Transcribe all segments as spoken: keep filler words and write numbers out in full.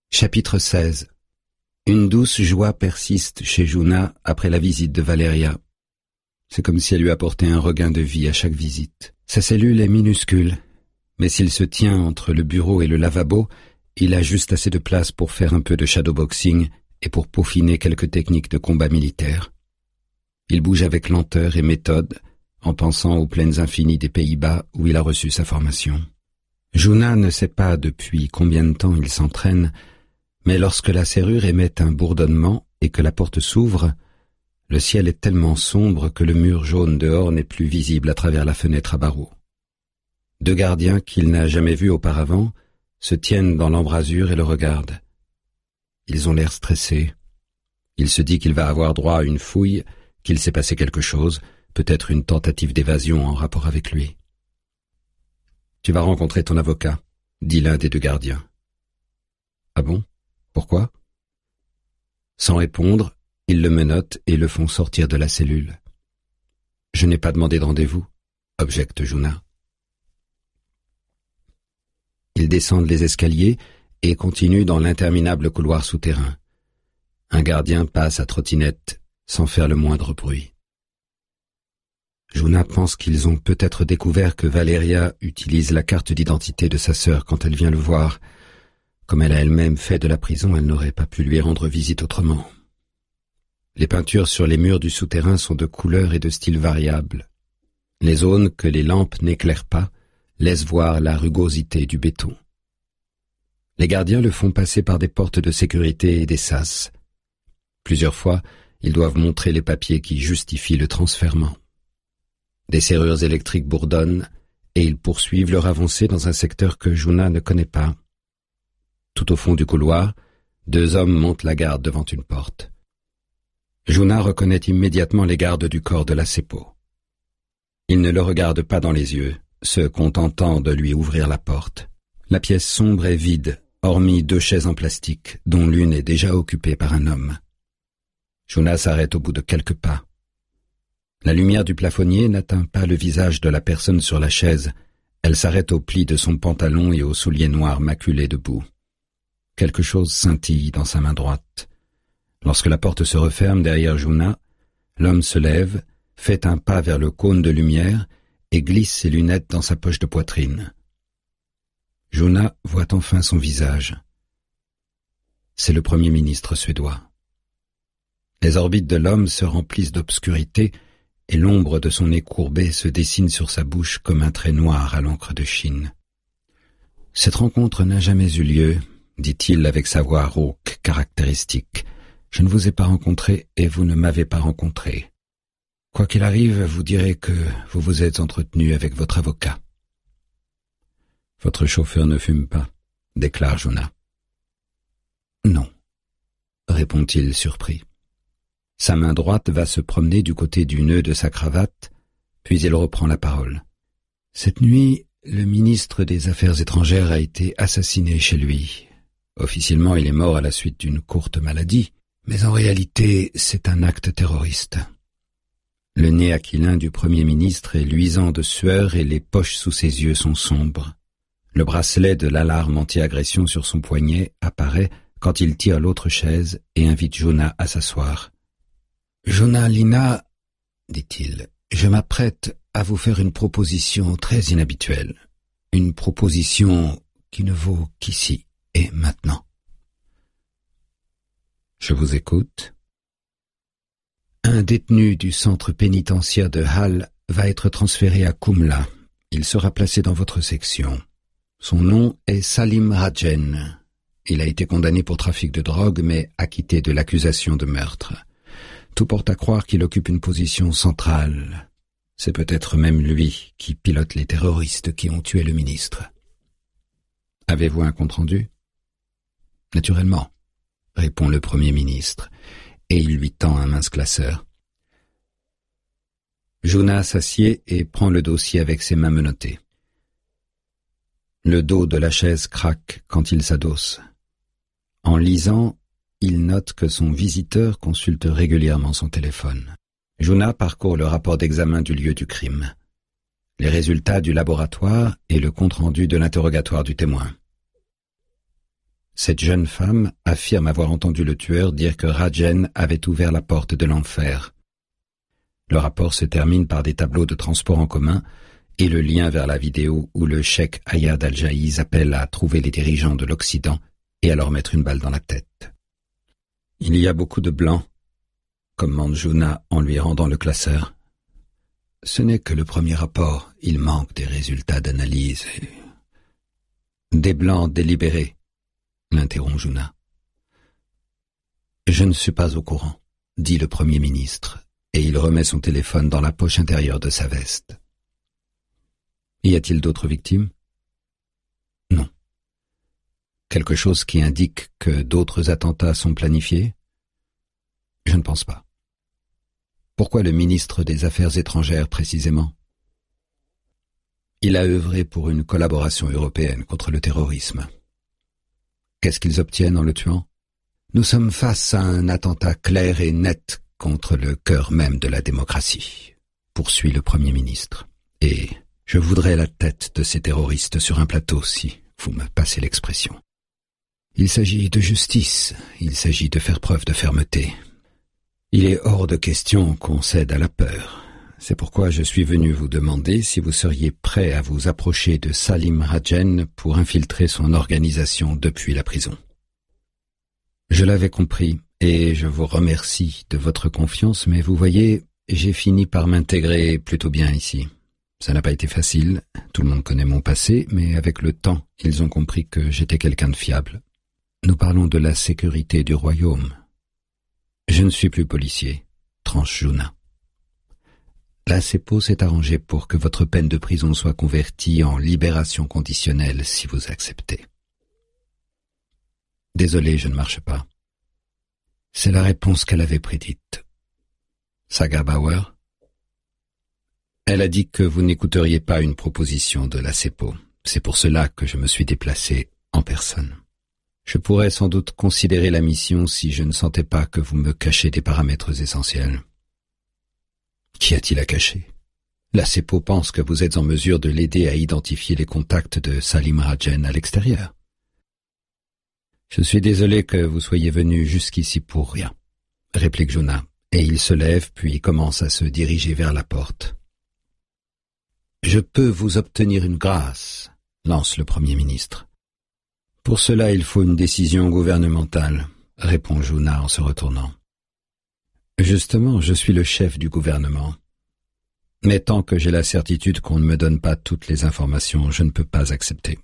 Chapitre seize. Une douce joie persiste chez Juna après la visite de Valeria. C'est comme si elle lui apportait un regain de vie à chaque visite. Sa cellule est minuscule, mais s'il se tient entre le bureau et le lavabo, il a juste assez de place pour faire un peu de shadowboxing et pour peaufiner quelques techniques de combat militaire. Il bouge avec lenteur et méthode, en pensant aux plaines infinies des Pays-Bas où il a reçu sa formation. Juna ne sait pas depuis combien de temps il s'entraîne, mais lorsque la serrure émet un bourdonnement et que la porte s'ouvre, le ciel est tellement sombre que le mur jaune dehors n'est plus visible à travers la fenêtre à barreaux. Deux gardiens qu'il n'a jamais vus auparavant se tiennent dans l'embrasure et le regardent. Ils ont l'air stressés. Il se dit qu'il va avoir droit à une fouille, qu'il s'est passé quelque chose, peut-être une tentative d'évasion en rapport avec lui. « Tu vas rencontrer ton avocat », dit l'un des deux gardiens. « Ah bon ? Pourquoi ?» Sans répondre, ils le menottent et le font sortir de la cellule. « Je n'ai pas demandé de rendez-vous », objecte Juna. Ils descendent les escaliers et continuent dans l'interminable couloir souterrain. Un gardien passe à trottinette sans faire le moindre bruit. Juna pense qu'ils ont peut-être découvert que Valeria utilise la carte d'identité de sa sœur quand elle vient le voir. Comme elle a elle-même fait de la prison, elle n'aurait pas pu lui rendre visite autrement. Les peintures sur les murs du souterrain sont de couleurs et de styles variables. Les zones que les lampes n'éclairent pas laissent voir la rugosité du béton. Les gardiens le font passer par des portes de sécurité et des sas. Plusieurs fois, ils doivent montrer les papiers qui justifient le transfèrement. Des serrures électriques bourdonnent et ils poursuivent leur avancée dans un secteur que Juna ne connaît pas. Tout au fond du couloir, deux hommes montent la garde devant une porte. Juna reconnaît immédiatement les gardes du corps de la Cepo. Ils ne le regardent pas dans les yeux, se contentant de lui ouvrir la porte. La pièce sombre est vide, hormis deux chaises en plastique, dont l'une est déjà occupée par un homme. Juna s'arrête au bout de quelques pas. La lumière du plafonnier n'atteint pas le visage de la personne sur la chaise. Elle s'arrête au pli de son pantalon et aux souliers noirs maculés de boue. Quelque chose scintille dans sa main droite. Lorsque la porte se referme derrière Juna, l'homme se lève, fait un pas vers le cône de lumière et glisse ses lunettes dans sa poche de poitrine. Juna voit enfin son visage. C'est le Premier ministre suédois. Les orbites de l'homme se remplissent d'obscurité et l'ombre de son nez courbé se dessine sur sa bouche comme un trait noir à l'encre de Chine. « Cette rencontre n'a jamais eu lieu, » dit-il avec sa voix rauque caractéristique. « Je ne vous ai pas rencontré et vous ne m'avez pas rencontré. Quoi qu'il arrive, vous direz que vous vous êtes entretenu avec votre avocat. »« Votre chauffeur ne fume pas, » déclare Juna. « Non, » répond-il surpris. Sa main droite va se promener du côté du nœud de sa cravate, puis il reprend la parole. « Cette nuit, le ministre des Affaires étrangères a été assassiné chez lui. Officiellement, il est mort à la suite d'une courte maladie, mais en réalité, c'est un acte terroriste. » Le nez aquilin du Premier ministre est luisant de sueur et les poches sous ses yeux sont sombres. Le bracelet de l'alarme anti-agression sur son poignet apparaît quand il tire l'autre chaise et invite Juna à s'asseoir. « Juna Lina, dit-il, je m'apprête à vous faire une proposition très inhabituelle. Une proposition qui ne vaut qu'ici et maintenant. » « Je vous écoute. » Un détenu du centre pénitentiaire de Hall va être transféré à Kumla. Il sera placé dans votre section. Son nom est Salim Rajen. Il a été condamné pour trafic de drogue, mais acquitté de l'accusation de meurtre. Tout porte à croire qu'il occupe une position centrale. C'est peut-être même lui qui pilote les terroristes qui ont tué le ministre. Avez-vous un compte-rendu ? Naturellement, répond le Premier ministre, et il lui tend un mince classeur. Juna s'assied et prend le dossier avec ses mains menottées. Le dos de la chaise craque quand il s'adosse. En lisant, il note que son visiteur consulte régulièrement son téléphone. Juna parcourt le rapport d'examen du lieu du crime, les résultats du laboratoire et le compte-rendu de l'interrogatoire du témoin. Cette jeune femme affirme avoir entendu le tueur dire que Rajen avait ouvert la porte de l'enfer. Le rapport se termine par des tableaux de transport en commun et le lien vers la vidéo où le cheikh Ayad Al-Jaïz appelle à trouver les dirigeants de l'Occident et à leur mettre une balle dans la tête. Il y a beaucoup de blancs, commande Jouna en lui rendant le classeur. Ce n'est que le premier rapport, il manque des résultats d'analyse. Et... Des blancs délibérés, l'interrompt Jouna. Je ne suis pas au courant, dit le Premier ministre, et il remet son téléphone dans la poche intérieure de sa veste. Y a-t-il d'autres victimes? Non. Quelque chose qui indique que d'autres attentats sont planifiés? Je ne pense pas. Pourquoi le ministre des Affaires étrangères précisément? Il a œuvré pour une collaboration européenne contre le terrorisme. Qu'est-ce qu'ils obtiennent en le tuant? Nous sommes face à un attentat clair et net contre le cœur même de la démocratie, poursuit le Premier ministre. Et je voudrais la tête de ces terroristes sur un plateau, si vous me passez l'expression. Il s'agit de justice, il s'agit de faire preuve de fermeté. Il est hors de question qu'on cède à la peur. C'est pourquoi je suis venu vous demander si vous seriez prêt à vous approcher de Salim Rajen pour infiltrer son organisation depuis la prison. Je l'avais compris, et je vous remercie de votre confiance, mais vous voyez, j'ai fini par m'intégrer plutôt bien ici. Ça n'a pas été facile, tout le monde connaît mon passé, mais avec le temps, ils ont compris que j'étais quelqu'un de fiable. Nous parlons de la sécurité du royaume. Je ne suis plus policier, tranche Jouna. La CEPO s'est arrangée pour que votre peine de prison soit convertie en libération conditionnelle si vous acceptez. Désolé, je ne marche pas. C'est la réponse qu'elle avait prédite. Saga Bauer? Elle a dit que vous n'écouteriez pas une proposition de la CEPO. C'est pour cela que je me suis déplacé en personne. Je pourrais sans doute considérer la mission si je ne sentais pas que vous me cachez des paramètres essentiels. Qu'y a-t-il à cacher? La CEPO pense que vous êtes en mesure de l'aider à identifier les contacts de Salim Rajen à l'extérieur. Je suis désolé que vous soyez venu jusqu'ici pour rien, réplique Jouna, et il se lève puis commence à se diriger vers la porte. Je peux vous obtenir une grâce, lance le Premier ministre. Pour cela, il faut une décision gouvernementale, répond Jouna en se retournant. Justement, je suis le chef du gouvernement. Mais tant que j'ai la certitude qu'on ne me donne pas toutes les informations, je ne peux pas accepter.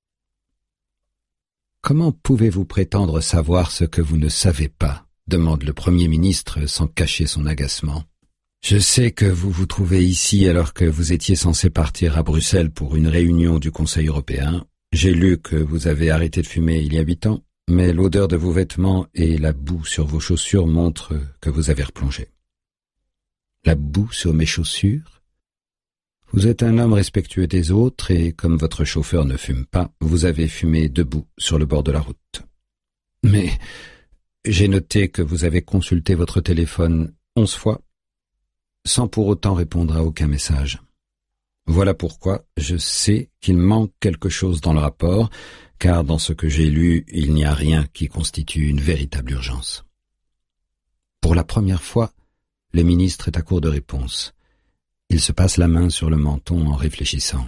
Comment pouvez-vous prétendre savoir ce que vous ne savez pas? Demande le Premier ministre sans cacher son agacement. Je sais que vous vous trouvez ici alors que vous étiez censé partir à Bruxelles pour une réunion du Conseil européen. J'ai lu que vous avez arrêté de fumer il y a huit ans. Mais l'odeur de vos vêtements et la boue sur vos chaussures montrent que vous avez replongé. La boue sur mes chaussures? Vous êtes un homme respectueux des autres et, comme votre chauffeur ne fume pas, vous avez fumé debout sur le bord de la route. Mais j'ai noté que vous avez consulté votre téléphone onze fois, sans pour autant répondre à aucun message. Voilà pourquoi je sais qu'il manque quelque chose dans le rapport, car dans ce que j'ai lu, il n'y a rien qui constitue une véritable urgence. Pour la première fois, le ministre est à court de réponse. Il se passe la main sur le menton en réfléchissant.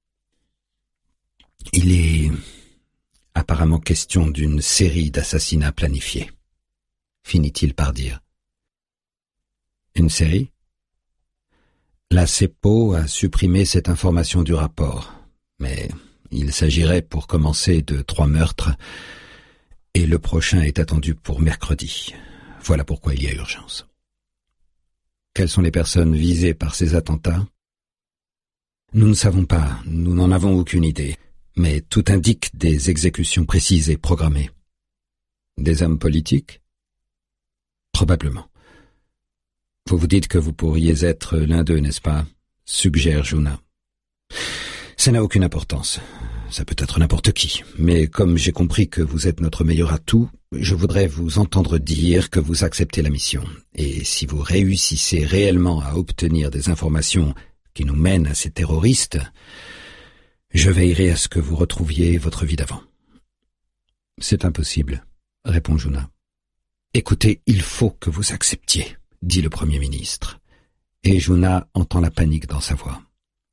Il est apparemment question d'une série d'assassinats planifiés, finit-il par dire. Une série? La CEPO a supprimé cette information du rapport, mais il s'agirait pour commencer de trois meurtres, et le prochain est attendu pour mercredi. Voilà pourquoi il y a urgence. Quelles sont les personnes visées par ces attentats? Nous ne savons pas, nous n'en avons aucune idée, mais tout indique des exécutions précises et programmées. Des hommes politiques? Probablement. Vous vous dites que vous pourriez être l'un d'eux, n'est-ce pas? Suggère Jouna. Ça n'a aucune importance. Ça peut être n'importe qui. Mais comme j'ai compris que vous êtes notre meilleur atout, je voudrais vous entendre dire que vous acceptez la mission. Et si vous réussissez réellement à obtenir des informations qui nous mènent à ces terroristes, je veillerai à ce que vous retrouviez votre vie d'avant. C'est impossible, répond Juna. Écoutez, il faut que vous acceptiez, dit le Premier ministre. Et Juna entend la panique dans sa voix.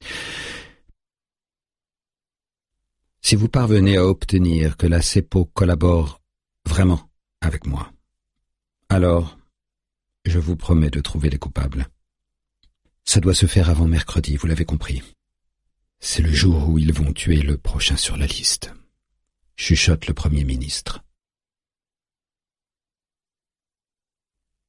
Si vous parvenez à obtenir que la CEPO collabore vraiment avec moi, alors je vous promets de trouver les coupables. Ça doit se faire avant mercredi, vous l'avez compris. C'est le jour où ils vont tuer le prochain sur la liste, chuchote le Premier ministre.